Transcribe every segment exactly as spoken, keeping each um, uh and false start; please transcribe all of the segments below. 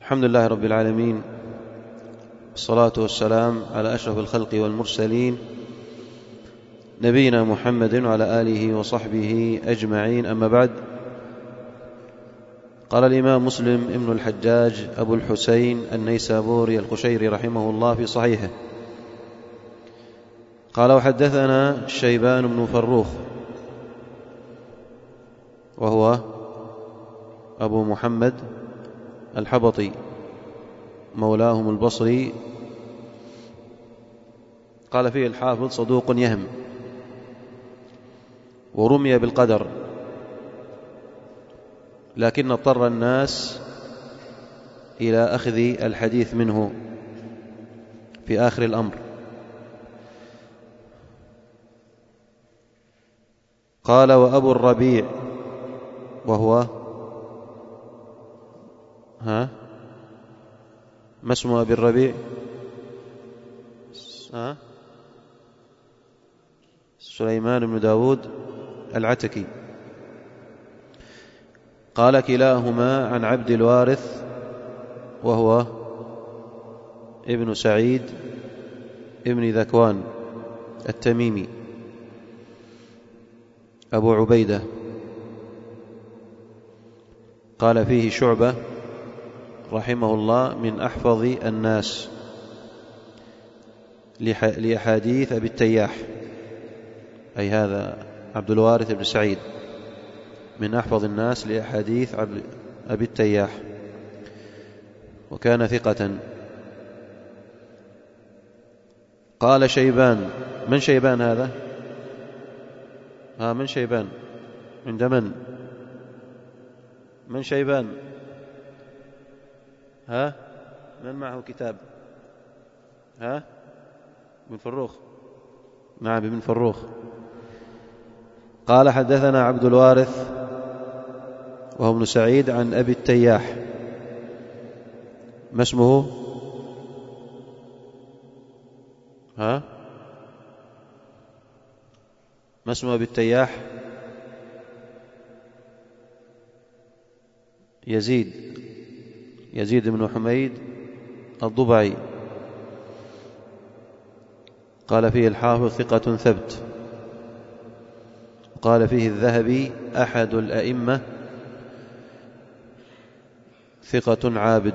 الحمد لله رب العالمين، والصلاة والسلام على أشرف الخلق والمرسلين، نبينا محمد وعلى آله وصحبه أجمعين. أما بعد، قال الإمام مسلم ابن الحجاج أبو الحسين النيسابوري القشيري رحمه الله في صحيحه، قال: وحدثنا شيبان بن فروخ وهو أبو محمد الحبطي مولاهم البصري، قال فيه الحافظ: صدوق يهم، ورمي بالقدر، لكن اضطر الناس إلى أخذ الحديث منه في آخر الأمر. قال: وأبو الربيع وهو ها ما اسم أبي الربيع؟ ها سليمان بن داود العتكي. قال: كلاهما عن عبد الوارث وهو ابن سعيد ابن ذكوان التميمي أبو عبيدة. قال فيه شعبة رحمه الله: من أحفظ الناس لأحاديث أبي التياح، أي هذا عبد الوارث بن سعيد من أحفظ الناس لأحاديث أبي التياح، وكان ثقة. قال شيبان. من شيبان هذا؟ ها من شيبان؟ عند من؟ من شيبان؟ ها من معه كتاب؟ ها ابن فروخ. نعم ابن فروخ. قال: حدثنا عبد الوارث وهو ابن سعيد عن أبي التياح. ما اسمه؟ ها ما اسم أبي التياح؟ يزيد يزيد بن حميد الضبعي. قال فيه الحافظ: ثقة ثبت. قال فيه الذهبي: أحد الأئمة، ثقة عابد.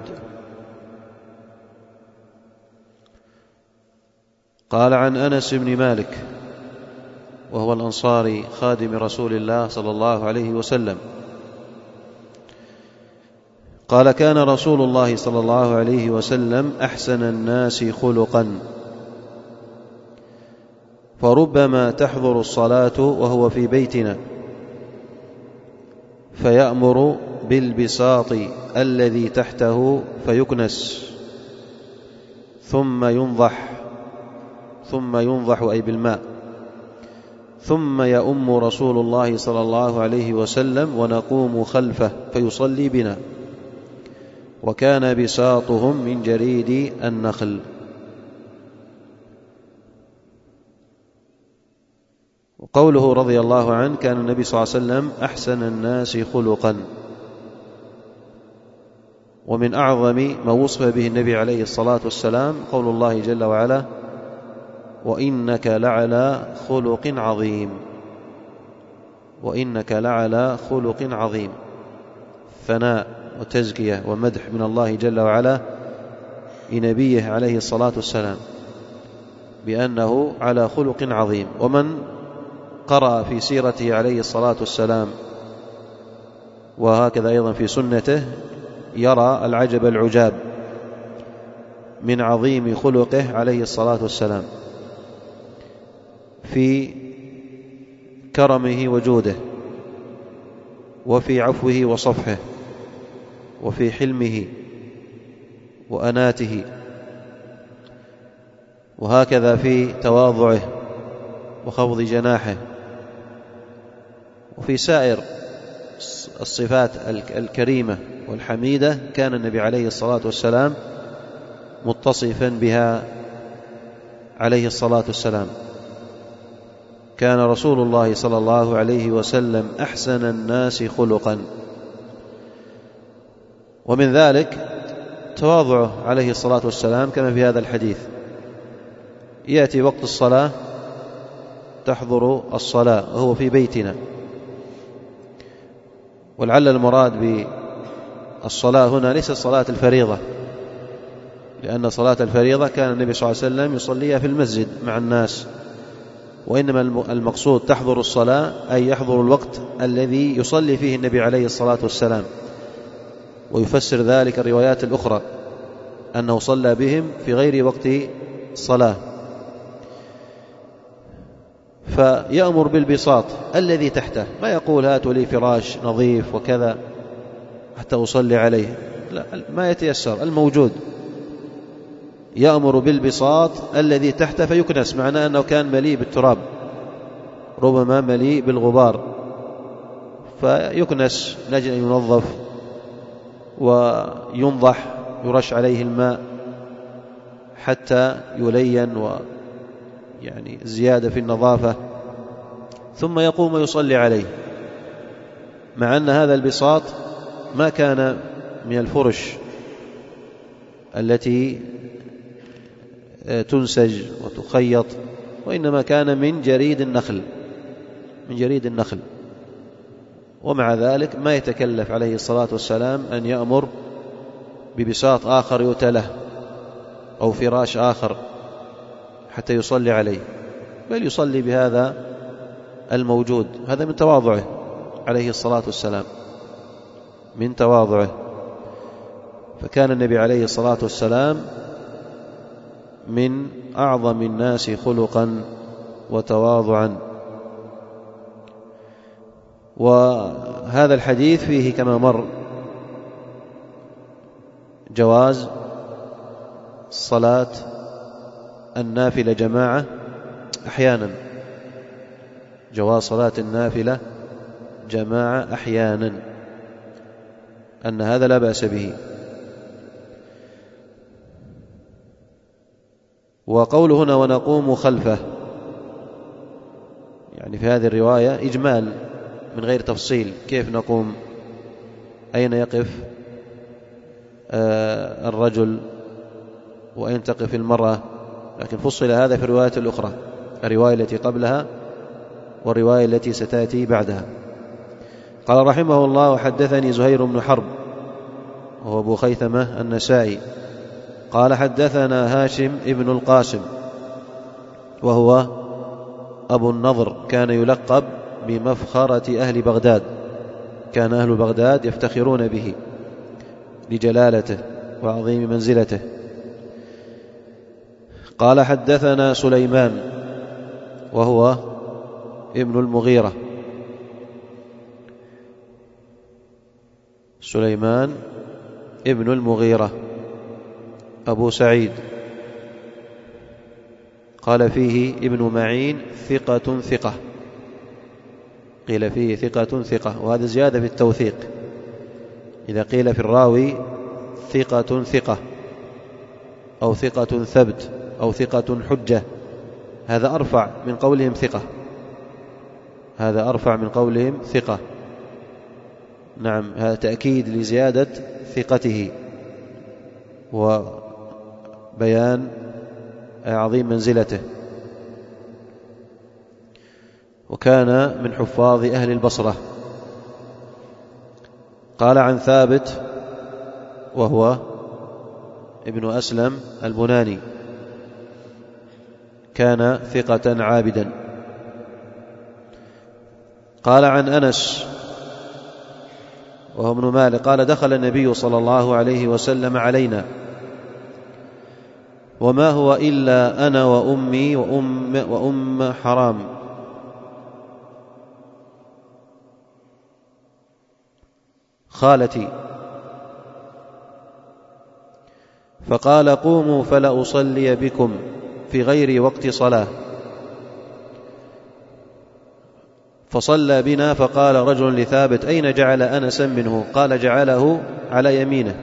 قال: عن أنس بن مالك وهو الأنصاري خادم رسول الله صلى الله عليه وسلم، قال: كان رسول الله صلى الله عليه وسلم أحسن الناس خلقا، فربما تحضر الصلاة وهو في بيتنا فيأمر بالبساط الذي تحته فيكنس، ثم ينضح ثم ينضح أي بالماء، ثم يؤم رسول الله صلى الله عليه وسلم ونقوم خلفه فيصلي بنا، وكان بساطهم من جريد النخل. وقوله رضي الله عنه: كان النبي صلى الله عليه وسلم أحسن الناس خلقا. ومن أعظم ما وصف به النبي عليه الصلاة والسلام قول الله جل وعلا: وإنك لعلى خلق عظيم. وإنك لعلى خلق عظيم، ثناء وتزكية ومدح من الله جل وعلا لنبيه عليه الصلاة والسلام بأنه على خلق عظيم. ومن قرأ في سيرته عليه الصلاة والسلام وهكذا أيضا في سنته يرى العجب العجاب من عظيم خلقه عليه الصلاة والسلام في كرمه وجوده، وفي عفوه وصفحه، وفي حلمه وأناته، وهكذا في تواضعه وخفض جناحه، وفي سائر الصفات الكريمة والحميدة كان النبي عليه الصلاة والسلام متصفا بها عليه الصلاة والسلام. كان رسول الله صلى الله عليه وسلم أحسن الناس خلقا. ومن ذلك تواضعه عليه الصلاة والسلام كما في هذا الحديث، يأتي وقت الصلاة تحضر الصلاة وهو في بيتنا. ولعل المراد بالصلاة هنا ليس صلاة الفريضة، لأن صلاة الفريضة كان النبي صلى الله عليه وسلم يصليها في المسجد مع الناس، وإنما المقصود تحضر الصلاة أي يحضر الوقت الذي يصلي فيه النبي عليه الصلاة والسلام. ويفسر ذلك الروايات الأخرى أنه صلى بهم في غير وقت الصلاة. فيأمر بالبساط الذي تحته، ما يقول هاتوا لي فراش نظيف وكذا حتى أصلي عليه، لا، ما يتيسر الموجود. يأمر بالبساط الذي تحته فيكنس، معناه أنه كان مليء بالتراب، ربما مليء بالغبار، فيكنس من أجل أن ينظف وينضح، يرش عليه الماء حتى يلين ويعني زيادة في النظافة، ثم يقوم يصلي عليه. مع أن هذا البساط ما كان من الفرش التي تنسج وتخيط، وإنما كان من جريد النخل من جريد النخل ومع ذلك ما يتكلف عليه الصلاة والسلام أن يأمر ببساط آخر يؤتى له أو فراش آخر حتى يصلي عليه، بل يصلي بهذا الموجود. هذا من تواضعه عليه الصلاة والسلام، من تواضعه. فكان النبي عليه الصلاة والسلام من أعظم الناس خلقا وتواضعا. وهذا الحديث فيه كما مر جواز صلاة النافلة جماعة أحيانا، جواز صلاة النافلة جماعة أحيانا، أن هذا لا بأس به. وقوله هنا ونقوم خلفه، يعني في هذه الرواية إجمال من غير تفصيل، كيف نقوم، أين يقف آه الرجل وأين تقف المرأة، لكن فصل هذا في الرواية الأخرى، الرواية التي قبلها والرواية التي ستأتي بعدها. قال رحمه الله وحدثني زهير بن حرب وهو أبو خيثمة النسائي قال حدثنا هاشم ابن القاسم وهو أبو النضر، كان يلقب بمفخرة أهل بغداد، كان أهل بغداد يفتخرون به لجلالته وعظيم منزلته. قال حدثنا سليمان وهو ابن المغيرة، سليمان ابن المغيرة أبو سعيد، قال فيه ابن معين ثقة ثقة، قيل فيه ثقة ثقة، وهذا زيادة في التوثيق. إذا قيل في الراوي ثقة ثقة أو ثقة ثبت أو ثقة حجة، هذا أرفع من قولهم ثقة، هذا أرفع من قولهم ثقة. نعم، هذا تأكيد لزيادة ثقته وبيان عظيم منزلته. وكان من حفاظ أهل البصرة. قال عن ثابت وهو ابن أسلم البناني، كان ثقة عابدا. قال عن أنس وهو ابن مالك قال دخل النبي صلى الله عليه وسلم علينا وما هو إلا أنا وأمي وأم, وأم حرام، خالتي، فقال قوموا فلا أصلي بكم في غير وقت صلاة، فصلى بنا. فقال رجل لثابت أين جعل أنسا منه؟ قال جعله على يمينه،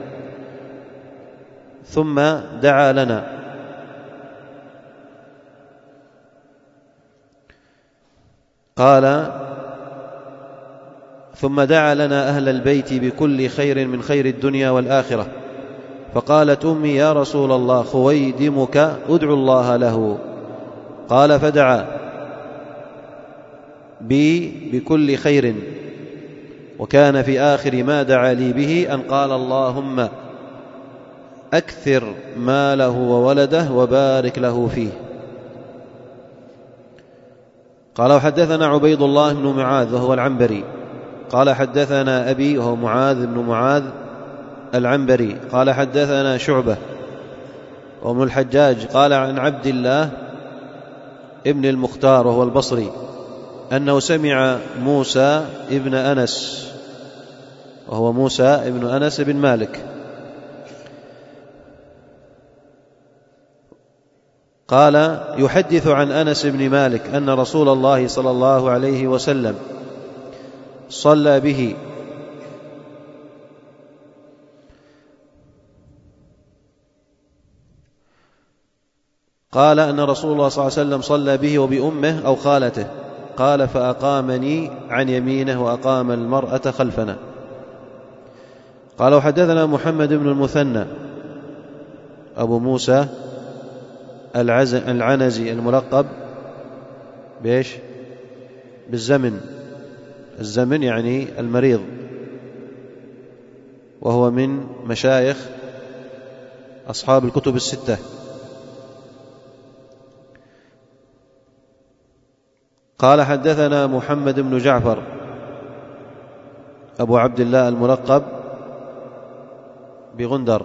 ثم دعا لنا، قال ثم دعا لنا أهل البيت بكل خير من خير الدنيا والآخرة، فقالت أمي: يا رسول الله، خويدمك ادعو الله له. قال: فدعا بي بكل خير، وكان في آخر ما دعا لي به أن قال: اللهم أكثر ماله وولده وبارك له فيه. قال: وحدثنا عبيد الله بن معاذ وهو العنبري قال: حدثنا أبي وهو معاذ بن معاذ العنبري قال: حدثنا شعبة وابن الحجاج قال: عن عبد الله ابن المختار وهو البصري أنه سمع موسى ابن أنس وهو موسى ابن أنس بن مالك قال يحدث عن أنس بن مالك أن رسول الله صلى الله عليه وسلم صلى به قال أن رسول الله صلى الله عليه وسلم صلى به وبأمه أو خالته. قال: فأقامني عن يمينه وأقام المرأة خلفنا. قال: وحدثنا محمد بن المثنى أبو موسى العنزي الملقب بإيش؟ بالزمن. الزمن يعني المريض، وهو من مشايخ أصحاب الكتب الستة. قال: حدثنا محمد بن جعفر أبو عبد الله الملقب بغندر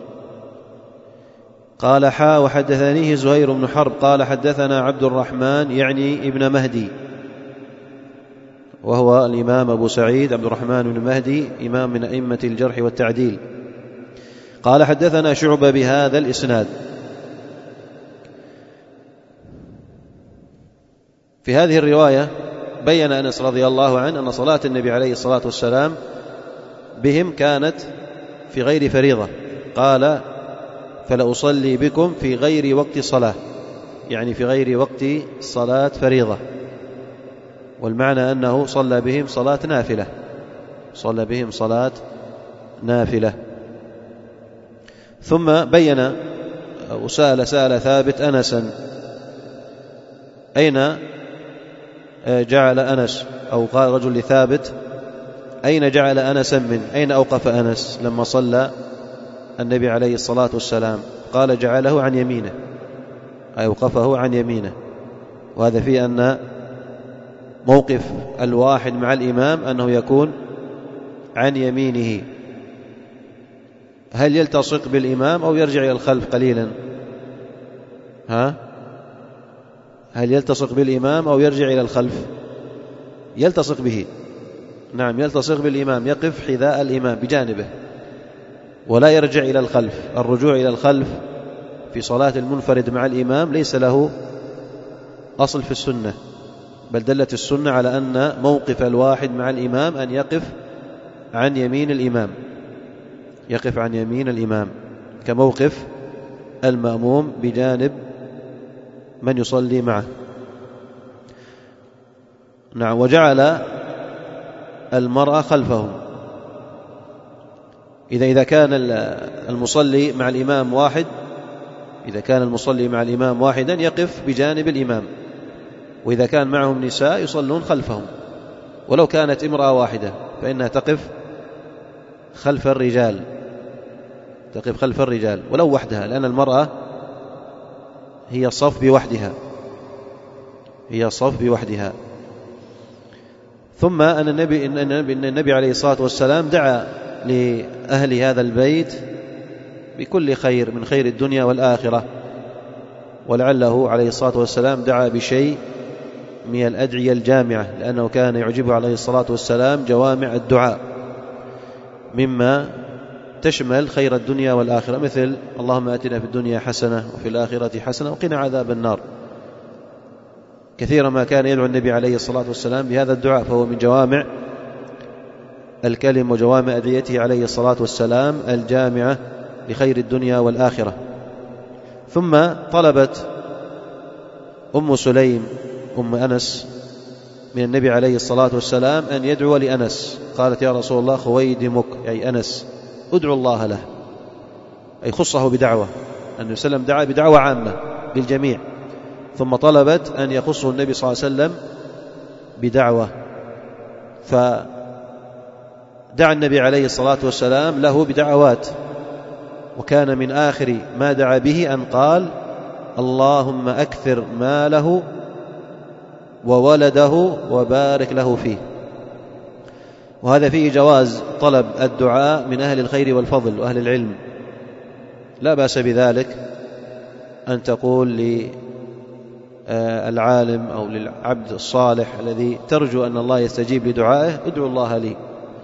قال: حا وحدثنيه زهير بن حرب قال: حدثنا عبد الرحمن يعني ابن مهدي وهو الإمام أبو سعيد عبد الرحمن بن مهدي، إمام من أئمة الجرح والتعديل. قال: حدثنا شعبة بهذا الإسناد. في هذه الرواية بين أنس رضي الله عنه أن صلاة النبي عليه الصلاة والسلام بهم كانت في غير فريضة. قال: فلأصلي بكم في غير وقت صلاة، يعني في غير وقت صلاة فريضة، والمعنى أنه صلى بهم صلاة نافلة صلى بهم صلاة نافلة. ثم بين وسأل سأل ثابت أنسا: أين جعل أنس، أو قال رجل لثابت: أين جعل أنسا من أين أوقف أنس لما صلى النبي عليه الصلاة والسلام؟ قال: جعله عن يمينه، أي أوقفه عن يمينه. وهذا فيه أن موقف الواحد مع الإمام أنه يكون عن يمينه. هل يلتصق بالإمام أو يرجع إلى الخلف قليلا؟ ها؟ هل يلتصق بالإمام أو يرجع إلى الخلف؟ يلتصق به، نعم يلتصق بالإمام، يقف حذاء الإمام بجانبه ولا يرجع إلى الخلف. الرجوع إلى الخلف في صلاة المنفرد مع الإمام ليس له أصل في السنة، بل دلت السنة على أن موقف الواحد مع الإمام أن يقف عن يمين الإمام يقف عن يمين الإمام كموقف المأموم بجانب من يصلي معه. نعم. وجعل المرأة خلفهم. إذا إذا كان المصلي مع الإمام واحد إذا كان المصلي مع الإمام واحدا يقف بجانب الإمام، وإذا كان معهم نساء يصلون خلفهم، ولو كانت امرأة واحدة فإنها تقف خلف الرجال تقف خلف الرجال ولو وحدها، لأن المرأة هي صف بوحدها هي صف بوحدها. ثم أن النبي, إن النبي, إن النبي عليه الصلاة والسلام دعا لأهل هذا البيت بكل خير من خير الدنيا والآخرة، ولعله عليه الصلاة والسلام دعا بشيء من الأدعية الجامعة، لأنه كان يعجبه عليه الصلاة والسلام جوامع الدعاء مما تشمل خير الدنيا والآخرة، مثل اللهم آتنا في الدنيا حسنة وفي الآخرة حسنة وقنا عذاب النار. كثيرا ما كان يدعو النبي عليه الصلاة والسلام بهذا الدعاء، فهو من جوامع الكلم وجوامع أدعيته عليه الصلاة والسلام الجامعة لخير الدنيا والآخرة. ثم طلبت أم سليم أم أنس من النبي عليه الصلاة والسلام أن يدعو لأنس. قالت: يا رسول الله خويدمك أي أنس ادعو الله له. أي خصه بدعوة. النبي صلى الله عليه وسلم دعا بدعوة عامة للجميع، ثم طلبت أن يخصه النبي صلى الله عليه وسلم بدعوة، فدعا النبي عليه الصلاة والسلام له بدعوات، وكان من آخر ما دعا به أن قال: اللهم أكثر ماله وولده وبارك له فيه. وهذا فيه جواز طلب الدعاء من أهل الخير والفضل وأهل العلم، لا بأس بذلك أن تقول للعالم أو للعبد الصالح الذي ترجو أن الله يستجيب لدعائه: ادعو الله لي،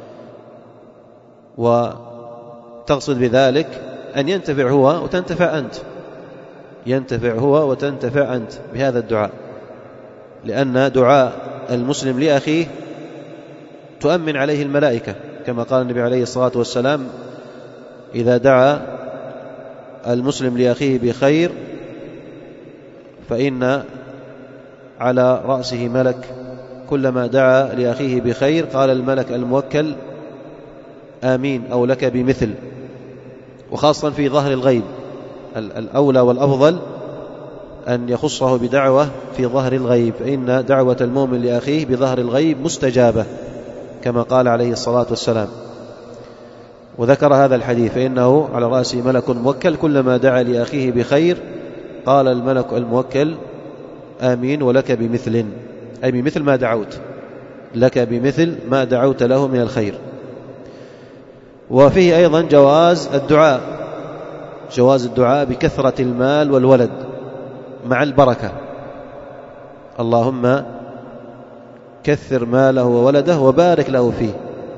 وتقصد بذلك أن ينتفع هو وتنتفع أنت، ينتفع هو وتنتفع أنت بهذا الدعاء، لأن دعاء المسلم لأخيه تؤمن عليه الملائكة، كما قال النبي عليه الصلاة والسلام: إذا دعا المسلم لأخيه بخير فإن على رأسه ملك، كلما دعا لأخيه بخير قال الملك الموكل: آمين، أو لك بمثل. وخاصة في ظهر الغيب، الأولى والأفضل أن يخصه بدعوة في ظهر الغيب، فإن دعوة المؤمن لأخيه بظهر الغيب مستجابة، كما قال عليه الصلاة والسلام. وذكر هذا الحديث: فإنه على رأسه ملك موكل، كلما دعا لأخيه بخير قال الملك الموكل: آمين، ولك بمثل، أي بمثل ما دعوت، لك بمثل ما دعوت له من الخير. وفيه أيضا جواز الدعاء، جواز الدعاء بكثرة المال والولد مع البركة: اللهم كثر ماله وولده وبارك له فيه.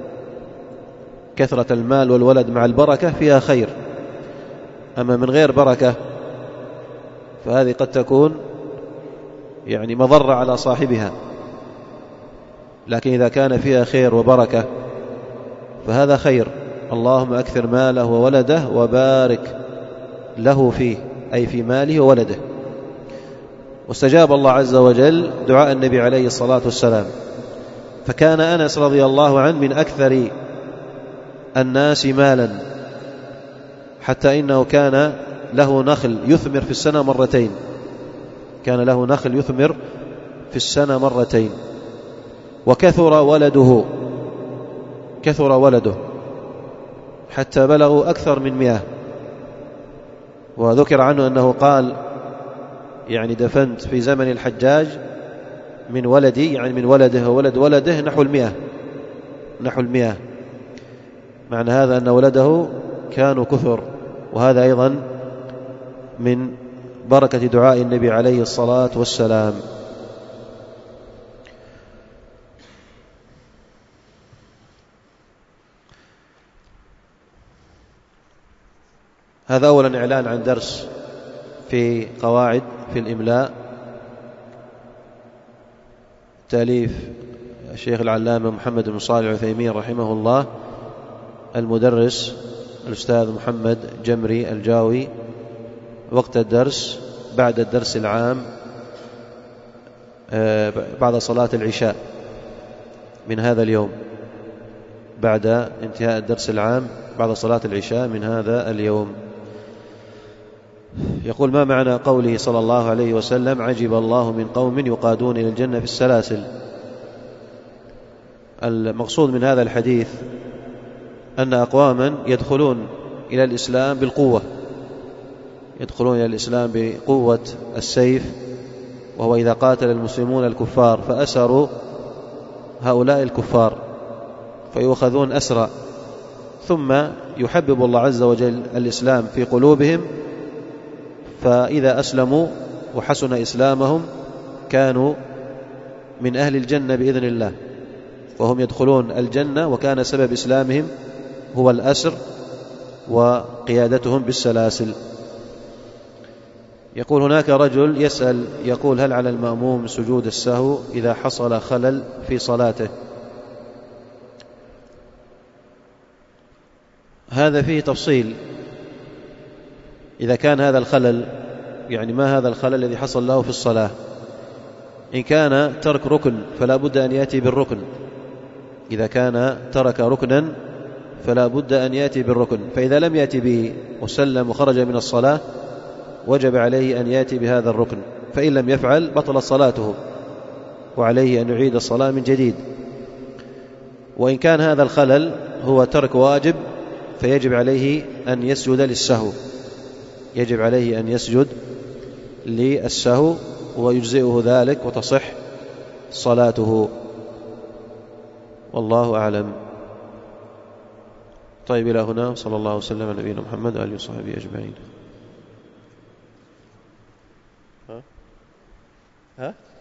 كثرة المال والولد مع البركة فيها خير، أما من غير بركة فهذه قد تكون يعني مضرة على صاحبها، لكن إذا كان فيها خير وبركة فهذا خير. اللهم أكثر ماله وولده وبارك له فيه، أي في ماله وولده. واستجاب الله عز وجل دعاء النبي عليه الصلاة والسلام، فكان أنس رضي الله عنه من أكثر الناس مالا، حتى إنه كان له نخل يثمر في السنة مرتين، كان له نخل يثمر في السنة مرتين. وكثر ولده، كثر ولده حتى بلغوا أكثر من مئة. وذكر عنه أنه قال: يعني دفنت في زمن الحجاج من ولدي، يعني من ولده وولد ولده، نحو المئة، نحو المئة. معنى هذا أن ولده كانوا كثر، وهذا أيضا من بركة دعاء النبي عليه الصلاة والسلام. هذا أولا إعلان عن درس في قواعد في الإملاء، تأليف الشيخ العلامة محمد بن صالح العثيمين رحمه الله، المدرس الأستاذ محمد جمري الجاوي. وقت الدرس بعد الدرس العام بعد صلاة العشاء من هذا اليوم، بعد انتهاء الدرس العام بعد صلاة العشاء من هذا اليوم. يقول: ما معنى قوله صلى الله عليه وسلم: عجب الله من قوم يقادون إلى الجنة في السلاسل؟ المقصود من هذا الحديث أن أقواما يدخلون إلى الإسلام بالقوة، يدخلون إلى الإسلام بقوة السيف، وهو إذا قاتل المسلمون الكفار فأسروا هؤلاء الكفار فيؤخذون أسرى، ثم يحبب الله عز وجل الإسلام في قلوبهم، فإذا أسلموا وحسن إسلامهم كانوا من أهل الجنة بإذن الله، وهم يدخلون الجنة، وكان سبب إسلامهم هو الأسر وقيادتهم بالسلاسل. يقول: هناك رجل يسأل يقول: هل على المأموم سجود السهو إذا حصل خلل في صلاته؟ هذا فيه تفصيل. إذا كان هذا الخلل، يعني ما هذا الخلل الذي حصل له في الصلاة؟ إن كان ترك ركن فلا بد أن يأتي بالركن، إذا كان ترك ركنا فلا بد أن يأتي بالركن، فإذا لم يأتي به وسلم وخرج من الصلاة وجب عليه أن يأتي بهذا الركن، فإن لم يفعل بطل صلاته وعليه أن يعيد الصلاة من جديد. وإن كان هذا الخلل هو ترك واجب فيجب عليه أن يسجد للسهو، يجب عليه أن يسجد للسهو ويجزئه ذلك وتصح صلاته، والله أعلم. طيب، إلى هنا صلى الله وسلم على نبينا محمد وآله وصحبه أجمعين. ها؟ ها؟